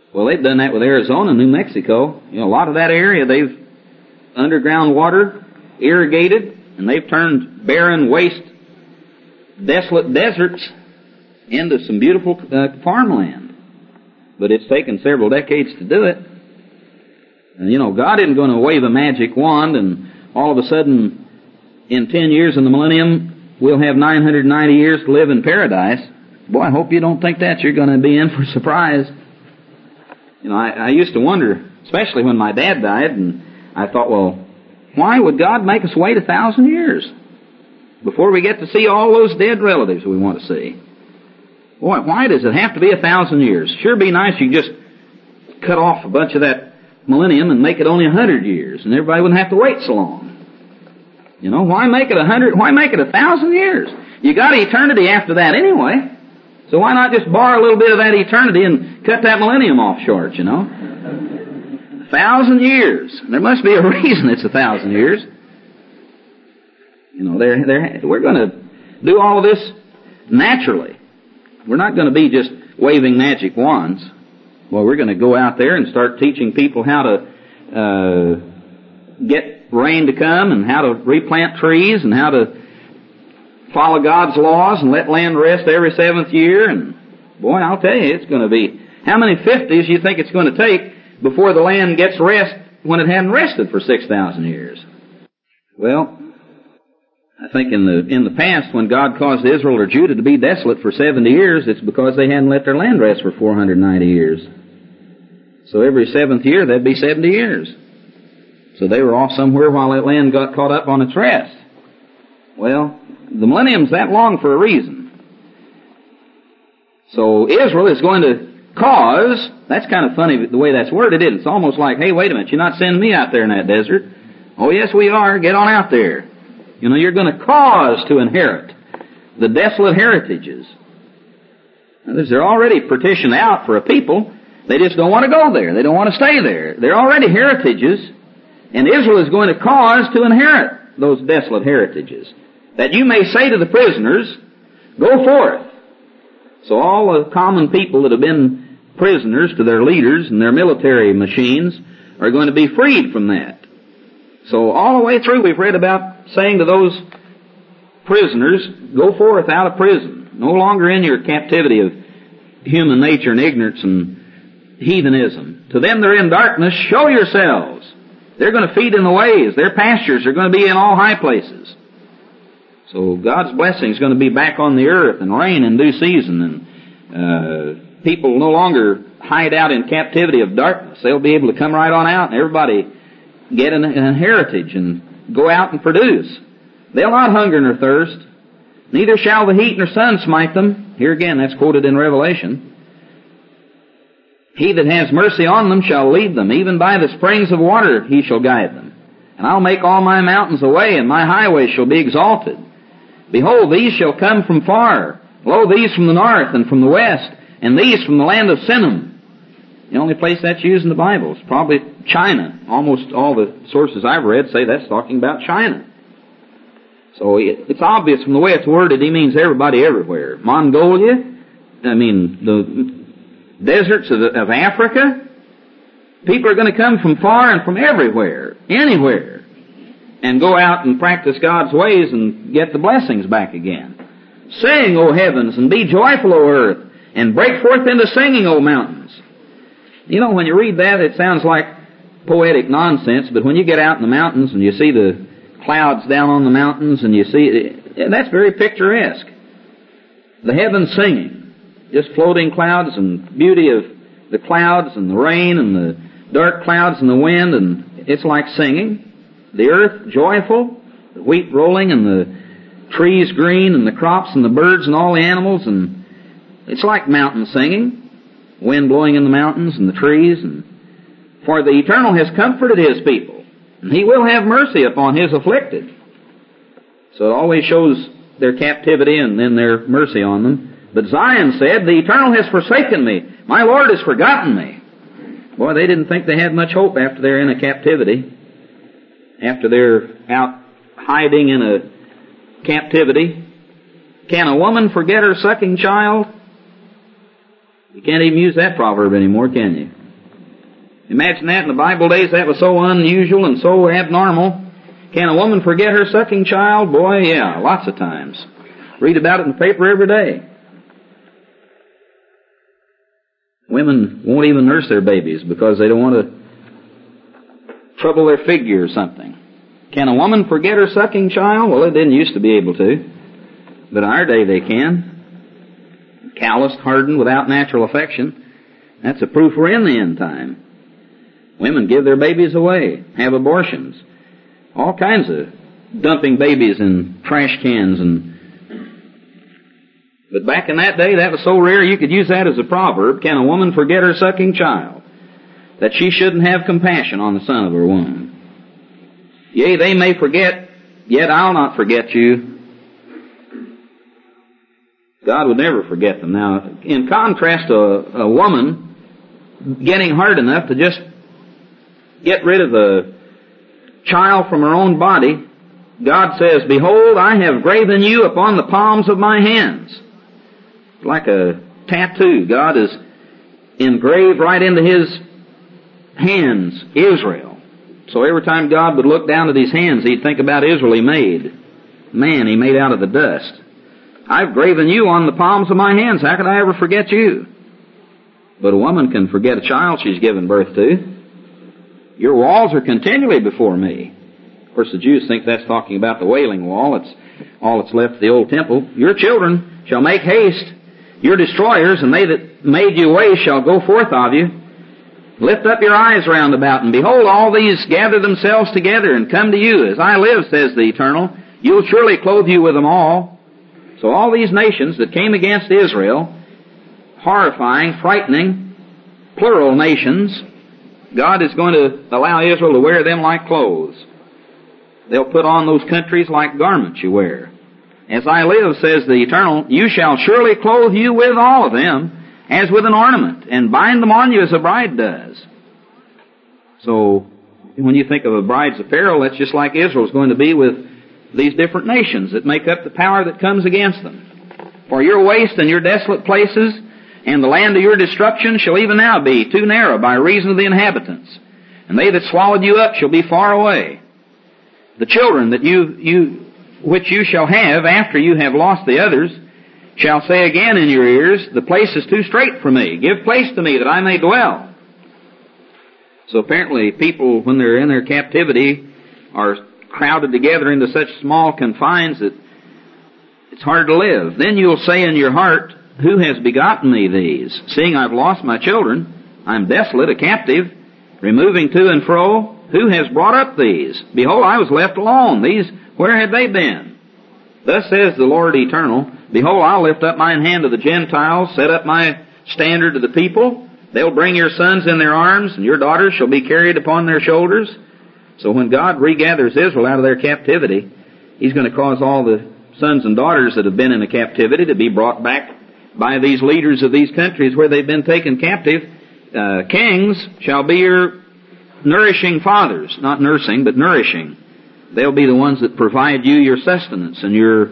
A: Well, they've done that with Arizona, New Mexico. You know, a lot of that area, they've underground water, irrigated, and they've turned barren, waste, desolate deserts into some beautiful farmland. But it's taken several decades to do it. And, you know, God isn't going to wave a magic wand and all of a sudden, in 10 years in the millennium, we'll have 990 years to live in paradise. Boy, I hope you don't think that. You're going to be in for a surprise. You know, I used to wonder, especially when my dad died, and I thought, well, why would God make us wait 1,000 years before we get to see all those dead relatives we want to see? Boy, why does it have to be 1,000 years? Sure be nice if you just cut off a bunch of that millennium and make it only 100 years, and everybody wouldn't have to wait so long. You know, why make it 100? Why make it 1,000 years? You got eternity after that anyway. So why not just borrow a little bit of that eternity and cut that millennium off short, you know? 1,000 years. There must be a reason it's 1,000 years. You know, we're going to do all of this naturally. We're not going to be just waving magic wands. Well, we're going to go out there and start teaching people how to get rain to come and how to replant trees and how to follow God's laws and let land rest every 7th year. And boy, I'll tell you, it's going to be, how many 50s you think it's going to take before the land gets rest when it hadn't rested for 6,000 years? Well, I think in the past, when God caused Israel or Judah to be desolate for 70 years, it's because they hadn't let their land rest for 490 years. So every 7th year, that'd be 70 years. So they were off somewhere while that land got caught up on its rest. Well, the millennium's that long for a reason. So Israel is going to cause, that's kind of funny the way that's worded, isn't it? It's almost like, hey, wait a minute, you're not sending me out there in that desert. Oh, yes, we are. Get on out there. You know, you're going to cause to inherit the desolate heritages. Now, they're already partitioned out for a people. They just don't want to go there. They don't want to stay there. They're already heritages. And Israel is going to cause to inherit those desolate heritages. That you may say to the prisoners, go forth. So all the common people that have been prisoners to their leaders and their military machines are going to be freed from that. So all the way through we've read about saying to those prisoners, go forth out of prison. No longer in your captivity of human nature and ignorance and heathenism. To them that are in darkness, show yourselves. They're going to feed in the ways. Their pastures are going to be in all high places. So God's blessing is going to be back on the earth and rain in due season. And people no longer hide out in captivity of darkness. They'll be able to come right on out and everybody get an heritage and go out and produce. They'll not hunger nor thirst. Neither shall the heat nor sun smite them. Here again, that's quoted in Revelation. He that has mercy on them shall lead them. Even by the springs of water he shall guide them. And I'll make all my mountains a way, and my highways shall be exalted. Behold, these shall come from far. Lo, these from the north and from the west, and these from the land of Sinim. The only place that's used in the Bible is probably China. Almost all the sources I've read say that's talking about China. So it's obvious from the way it's worded, he means everybody everywhere. Mongolia, the deserts of Africa. People are going to come from far and from everywhere, anywhere, and go out and practice God's ways and get the blessings back again. Sing, O heavens, and be joyful, O earth, and break forth into singing, O mountains. You know, when you read that, it sounds like poetic nonsense, but when you get out in the mountains and you see the clouds down on the mountains and you see, that's very picturesque. The heavens singing, just floating clouds and beauty of the clouds and the rain and the dark clouds and the wind, and it's like singing. The earth joyful, the wheat rolling and the trees green and the crops and the birds and all the animals, and it's like mountain singing. Wind blowing in the mountains and the trees. And for the Eternal has comforted His people, and He will have mercy upon His afflicted. So it always shows their captivity and then their mercy on them. But Zion said, the Eternal has forsaken me. My Lord has forgotten me. Boy, they didn't think they had much hope after they're in a captivity. After they're out hiding in a captivity. Can a woman forget her sucking child? You can't even use that proverb anymore, can you? Imagine that in the Bible days. That was so unusual and so abnormal. Can a woman forget her sucking child? Boy, yeah, lots of times. Read about it in the paper every day. Women won't even nurse their babies because they don't want to trouble their figure or something. Can a woman forget her sucking child? Well, they didn't used to be able to. But in our day they can. Calloused, hardened, without natural affection. That's a proof we're in the end time. Women give their babies away, have abortions. All kinds of dumping babies in trash cans But back in that day, that was so rare you could use that as a proverb. Can a woman forget her sucking child? That she shouldn't have compassion on the son of her womb. Yea, they may forget, yet I'll not forget you. God would never forget them. Now, in contrast to a woman getting hard enough to just get rid of a child from her own body, God says, behold, I have graven you upon the palms of my hands. Like a tattoo. God is engraved right into his hands, Israel. So every time God would look down at his hands, he'd think about Israel he made. Man, he made out of the dust. I've graven you on the palms of my hands. How could I ever forget you? But a woman can forget a child she's given birth to. Your walls are continually before me. Of course, the Jews think that's talking about the Wailing Wall. It's all that's left of the old temple. Your children shall make haste. Your destroyers, and they that made you waste, shall go forth of you. Lift up your eyes round about, and behold, all these gather themselves together and come to you. As I live, says the Eternal, you'll surely clothe you with them all. So all these nations that came against Israel, horrifying, frightening, plural nations, God is going to allow Israel to wear them like clothes. They'll put on those countries like garments you wear. As I live, says the Eternal, you shall surely clothe you with all of them, as with an ornament, and bind them on you as a bride does. So, when you think of a bride's apparel, that's just like Israel's going to be with these different nations that make up the power that comes against them. For your waste and your desolate places, and the land of your destruction shall even now be too narrow by reason of the inhabitants. And they that swallowed you up shall be far away. The children that which you shall have after you have lost the others, shall say again in your ears, the place is too strait for me. Give place to me that I may dwell. So apparently people, when they're in their captivity, are crowded together into such small confines that it's hard to live. Then you'll say in your heart, who has begotten me these? Seeing I've lost my children, I'm desolate, a captive, removing to and fro. Who has brought up these? Behold, I was left alone. These, where had they been? Thus says the Lord Eternal, behold, I'll lift up mine hand to the Gentiles, set up my standard to the people. They'll bring your sons in their arms, and your daughters shall be carried upon their shoulders. So when God regathers Israel out of their captivity, He's going to cause all the sons and daughters that have been in a captivity to be brought back by these leaders of these countries where they've been taken captive. Kings shall be your nourishing fathers, not nursing, but nourishing. They'll be the ones that provide you your sustenance and your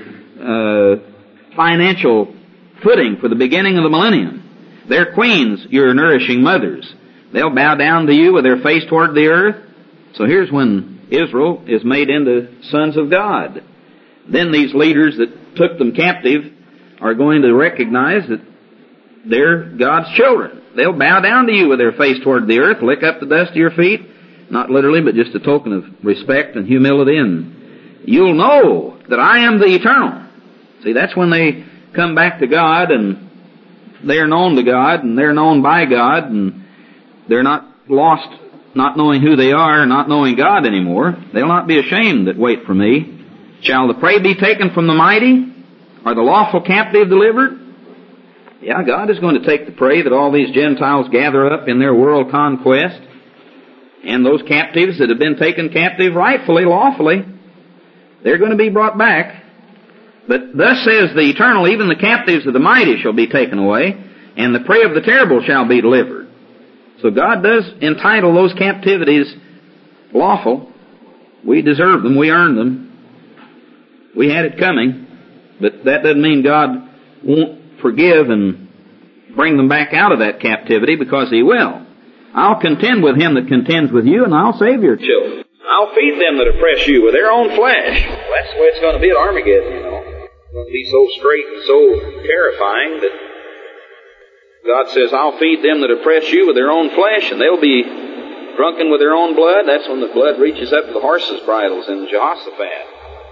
A: financial footing for the beginning of the millennium. They're queens, your nourishing mothers. They'll bow down to you with their face toward the earth. So here's when Israel is made into sons of God. Then these leaders that took them captive are going to recognize that they're God's children. They'll bow down to you with their face toward the earth, lick up the dust of your feet, not literally, but just a token of respect and humility, and you'll know that I am the Eternal. See, that's when they come back to God, and they're known to God, and they're known by God, and they're not lost not knowing who they are, not knowing God anymore. They'll not be ashamed that wait for me. Shall the prey be taken from the mighty? Are the lawful captive delivered? Yeah, God is going to take the prey that all these Gentiles gather up in their world conquest, and those captives that have been taken captive rightfully, lawfully, they're going to be brought back. But thus says the Eternal, even the captives of the mighty shall be taken away, and the prey of the terrible shall be delivered. So God does entitle those captivities lawful. We deserve them. We earned them. We had it coming. But that doesn't mean God won't forgive and bring them back out of that captivity, because He will. I'll contend with him that contends with you, and I'll save your children. I'll feed them that oppress you with their own flesh. Well, that's the way it's going to be at Armageddon, you know. It's going to be so straight and so terrifying that God says, I'll feed them that oppress you with their own flesh, and they'll be drunken with their own blood. That's when the blood reaches up to the horses' bridles in Jehoshaphat.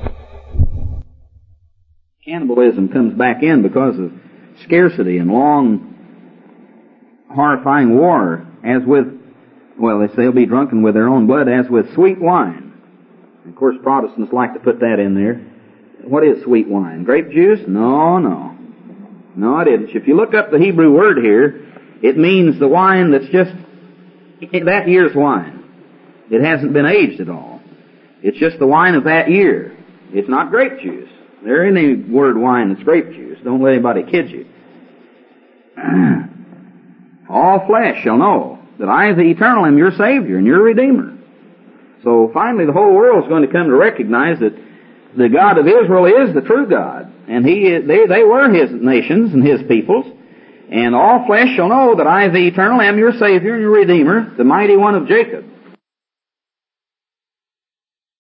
A: Cannibalism comes back in because of scarcity and long, horrifying war, as with, well, they say they'll be drunken with their own blood, as with sweet wine. Of course, Protestants like to put that in there. What is sweet wine? Grape juice? No, it isn't. If you look up the Hebrew word here, it means the wine that's just that year's wine. It hasn't been aged at all. It's just the wine of that year. It's not grape juice. There ain't any word wine that's grape juice. Don't let anybody kid you. All flesh shall know that I, the Eternal, am your Savior and your Redeemer. So finally the whole world is going to come to recognize that the God of Israel is the true God. And they were His nations and His peoples. And all flesh shall know that I, the Eternal, am your Savior and your Redeemer, the Mighty One of Jacob.